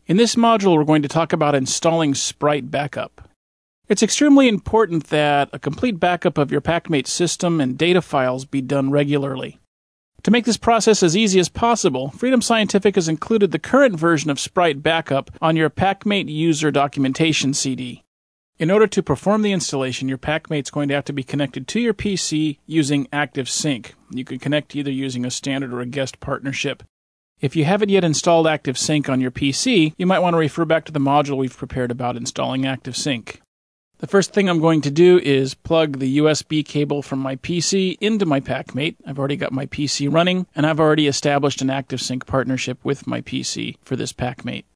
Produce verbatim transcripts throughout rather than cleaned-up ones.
In this module, we're going to talk about installing Sprite Backup. It's extremely important that a complete backup of your PackMate system and data files be done regularly. To make this process as easy as possible, Freedom Scientific has included the current version of Sprite Backup on your PackMate user documentation C D. In order to perform the installation, your PackMate is going to have to be connected to your P C using ActiveSync. You can connect either using a standard or a guest partnership. If you haven't yet installed ActiveSync on your P C, you might want to refer back to the module we've prepared about installing ActiveSync. The first thing I'm going to do is plug the U S B cable from my P C into my PackMate. I've already got my P C running, and I've already established an ActiveSync partnership with my P C for this PackMate.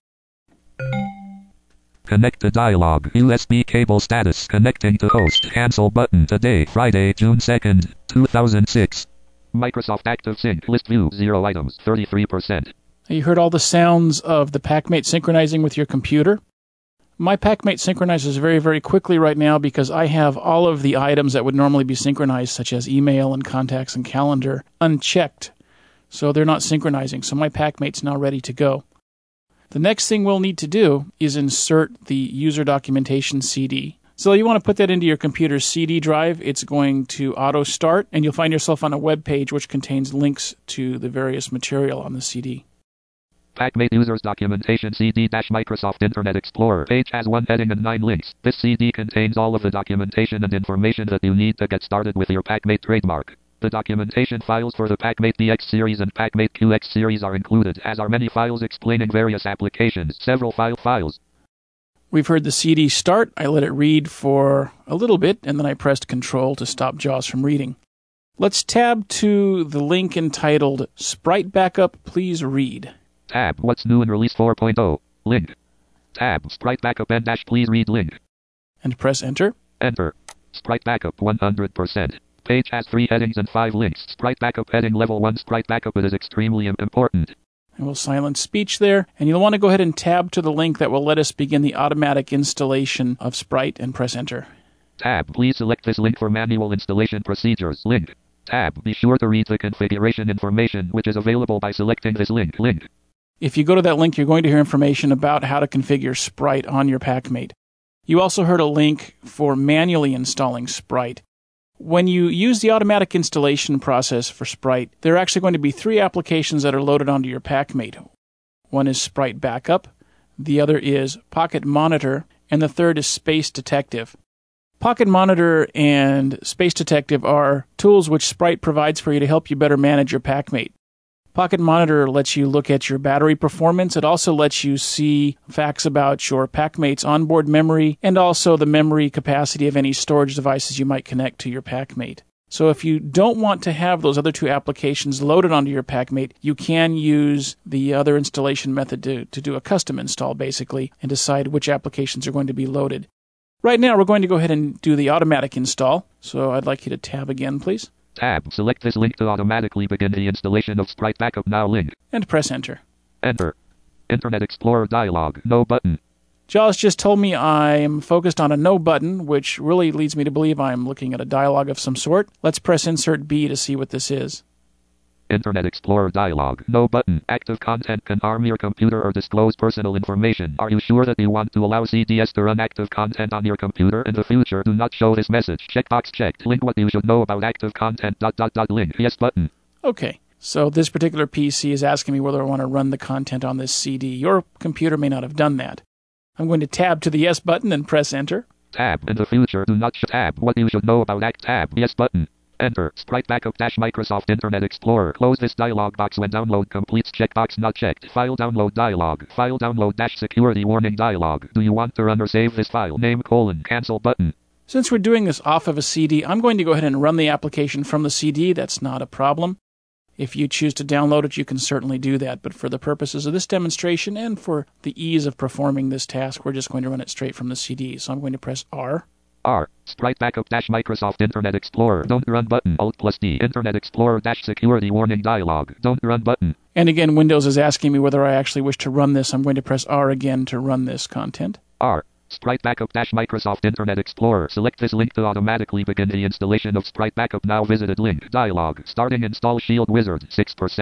Connect to dialog. U S B cable status. Connecting to host. Cancel button. Today, Friday, June second, two thousand six. Microsoft ActiveSync. List view. Zero items. thirty-three percent. You heard all the sounds of the PackMate synchronizing with your computer. My PackMate synchronizes very, very quickly right now because I have all of the items that would normally be synchronized, such as email and contacts and calendar, unchecked. So they're not synchronizing. So my PackMate's now ready to go. The next thing we'll need to do is insert the user documentation C D. So you want to put that into your computer's C D drive. It's going to auto-start, and you'll find yourself on a web page which contains links to the various material on the C D. PackMate Users Documentation C D-Microsoft Internet Explorer page has one heading and nine links. This C D contains all of the documentation and information that you need to get started with your PackMate trademark. The documentation files for the PackMate D X series and PackMate Q X series are included, as are many files explaining various applications, several file files. We've heard the C D start. I let it read for a little bit, and then I pressed Control to stop JAWS from reading. Let's tab to the link entitled Sprite Backup, Please Read. Tab, What's New in Release four point oh. Link. Tab, Sprite Backup and dash Please Read link. And press Enter. Enter. Sprite Backup one hundred percent. Page has three headings and five links. Sprite Backup heading level one. Sprite Backup is extremely important. And we'll silence speech there. And you'll want to go ahead and tab to the link that will let us begin the automatic installation of Sprite and press Enter. Tab, please select this link for manual installation procedures. Link. Tab, be sure to read the configuration information which is available by selecting this link. Link. If you go to that link, you're going to hear information about how to configure Sprite on your PackMate. You also heard a link for manually installing Sprite. When you use the automatic installation process for Sprite, there are actually going to be three applications that are loaded onto your PackMate. One is Sprite Backup, the other is Pocket Monitor, and the third is Space Detective. Pocket Monitor and Space Detective are tools which Sprite provides for you to help you better manage your PackMate. Pocket Monitor lets you look at your battery performance. It also lets you see facts about your PackMate's onboard memory and also the memory capacity of any storage devices you might connect to your PackMate. So if you don't want to have those other two applications loaded onto your PackMate, you can use the other installation method to, to do a custom install, basically, and decide which applications are going to be loaded. Right now, we're going to go ahead and do the automatic install. So I'd like you to tab again, please. Tab, select this link to automatically begin the installation of Sprite Backup Now link. And press Enter. Enter. Internet Explorer dialog. No button. JAWS just told me I'm focused on a no button, which really leads me to believe I'm looking at a dialog of some sort. Let's press Insert B to see what this is. Internet Explorer dialog. No button. Active content can harm your computer or disclose personal information. Are you sure that you want to allow C D S to run active content on your computer in the future? Do not show this message. Checkbox checked. Link what you should know about active content. Dot dot dot link. Yes button. Okay. So this particular P C is asking me whether I want to run the content on this C D. Your computer may not have done that. I'm going to tab to the Yes button and press Enter. Tab. In the future, do not sh- tab. What you should know about Act tab. Yes button. Enter. Sprite Backup dash Microsoft Internet Explorer. Close this dialog box when download completes. Checkbox not checked. File download dialog. File download dash security warning dialog. Do you want to run or save this file? Name colon. Cancel button. Since we're doing this off of a C D, I'm going to go ahead and run the application from the C D. That's not a problem. If you choose to download it, you can certainly do that. But for the purposes of this demonstration and for the ease of performing this task, we're just going to run it straight from the C D. So I'm going to press R. R. Sprite Backup dash Microsoft Internet Explorer. Don't run button. Alt plus D. Internet Explorer dash security warning dialog. Don't run button. And again, Windows is asking me whether I actually wish to run this. I'm going to press R again to run this content. R. Sprite Backup dash Microsoft Internet Explorer. Select this link to automatically begin the installation of Sprite Backup Now. Visited link. Dialog. Starting install Shield Wizard. six percent.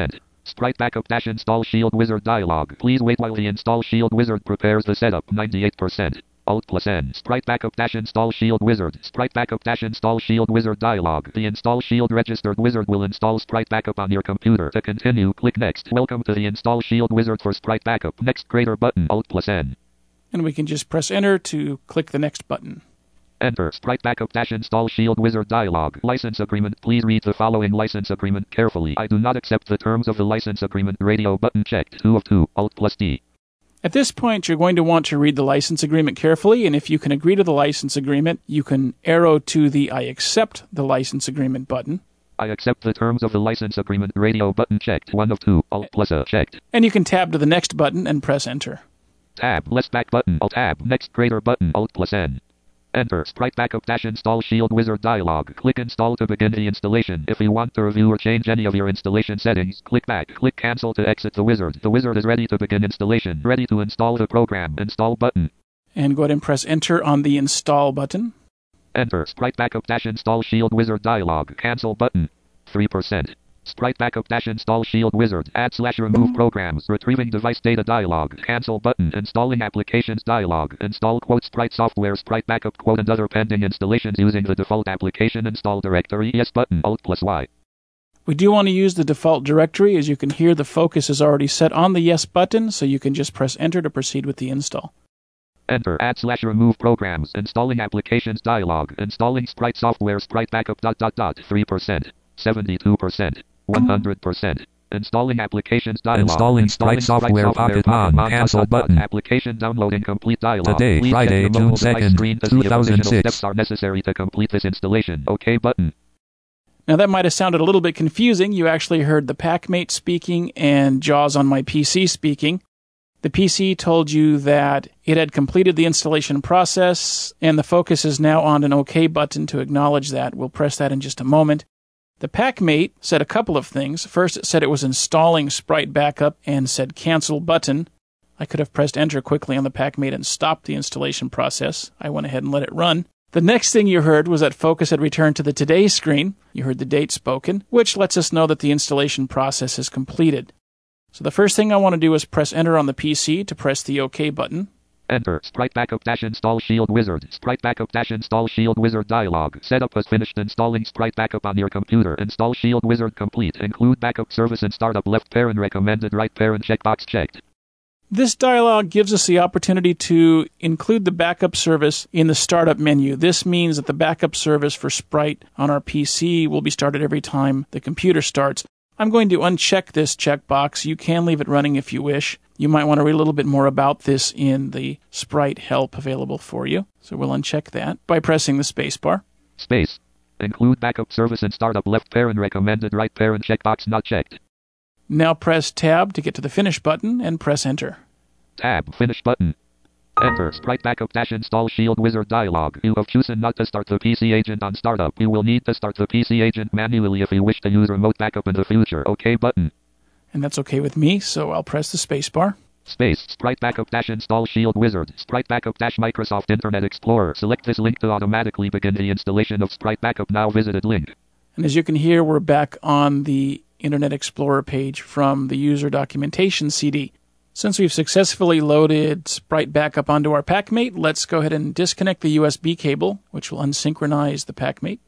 Sprite Backup dash Install Shield Wizard dialog. Please wait while the Install Shield Wizard prepares the setup. ninety-eight percent. Alt plus N. Sprite Backup dash Install Shield Wizard. Sprite Backup dash Install Shield Wizard dialog. The Install Shield registered wizard will install Sprite Backup on your computer. To continue, click Next. Welcome to the Install Shield Wizard for Sprite Backup. Next greater button. Alt plus N. And we can just press Enter to click the next button. Enter. Sprite Backup dash Install Shield Wizard dialog. License agreement. Please read the following license agreement carefully. I do not accept the terms of the license agreement. Radio button checked. two of two. Alt plus D. At this point, you're going to want to read the license agreement carefully, and if you can agree to the license agreement, you can arrow to the I accept the license agreement button. I accept the terms of the license agreement. Radio button checked. one of two. Alt plus A checked. And you can tab to the next button and press Enter. Tab. Less back button. Alt tab. Next greater button. Alt plus N. Enter. Sprite Backup dash Install Shield Wizard dialog. Click Install to begin the installation. If you want to review or change any of your installation settings, click Back. Click Cancel to exit the wizard. The wizard is ready to begin installation. Ready to install the program. Install button. And go ahead and press Enter on the Install button. Enter. Sprite Backup dash Install Shield Wizard dialog. Cancel button. three percent. Sprite Backup dash Install Shield Wizard. Add slash remove programs. Retrieving device data dialog. Cancel button. Installing applications dialog. Install quote Sprite software Sprite Backup quote and other pending installations using the default application install directory. Yes button. Alt plus Y. We do want to use the default directory. As you can hear, the focus is already set on the Yes button, so you can just press Enter to proceed with the install. Enter. Add slash remove programs. Installing applications dialog. Installing Sprite software Sprite Backup dot dot dot. three percent. seventy-two percent. one hundred percent. Installing applications dialog. Installing Sprite software Pocket on. Cancel button. Application downloading complete dialog. Today, Please Friday, check the June mobile device second, screen to see if two thousand six. additional steps are necessary to complete this installation. OK button. Now that might have sounded a little bit confusing. You actually heard the PackMate speaking and JAWS on my P C speaking. The P C told you that it had completed the installation process, and the focus is now on an OK button to acknowledge that. We'll press that in just a moment. The PackMate said a couple of things. First, it said it was installing Sprite Backup and said Cancel button. I could have pressed Enter quickly on the PackMate and stopped the installation process. I went ahead and let it run. The next thing you heard was that Focus had returned to the Today screen. You heard the date spoken, which lets us know that the installation process is completed. So the first thing I want to do is press Enter on the P C to press the OK button. Enter. Sprite Backup dash Install Shield Wizard. Sprite Backup dash Install Shield Wizard dialog. Setup has finished installing Sprite Backup on your computer. Install Shield Wizard complete. Include backup service and startup. Left parent recommended. Right parent checkbox checked. This dialog gives us the opportunity to include the backup service in the startup menu. This means that the backup service for Sprite on our P C will be started every time the computer starts. I'm going to uncheck this checkbox. You can leave it running if you wish. You might want to read a little bit more about this in the Sprite help available for you. So we'll uncheck that by pressing the space bar. Space. Include backup service and startup. Left parent recommended. Right parent checkbox not checked. Now press Tab to get to the Finish button and press Enter. Tab. Finish button. Enter. Sprite Backup dash Install Shield Wizard dialog. You have chosen not to start the P C agent on startup. You will need to start the P C agent manually if you wish to use remote backup in the future. OK button. And that's okay with me, so I'll press the space bar. Space. Sprite Backup dash Install Shield Wizard. Sprite Backup dash Microsoft Internet Explorer. Select this link to automatically begin the installation of Sprite Backup. Now visited link. And as you can hear, we're back on the Internet Explorer page from the user documentation C D. Since we've successfully loaded Sprite Backup onto our PackMate, let's go ahead and disconnect the U S B cable, which will unsynchronize the PackMate.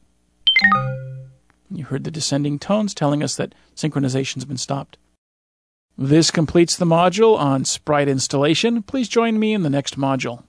You heard the descending tones telling us that synchronization's been stopped. This completes the module on Sprite installation. Please join me in the next module.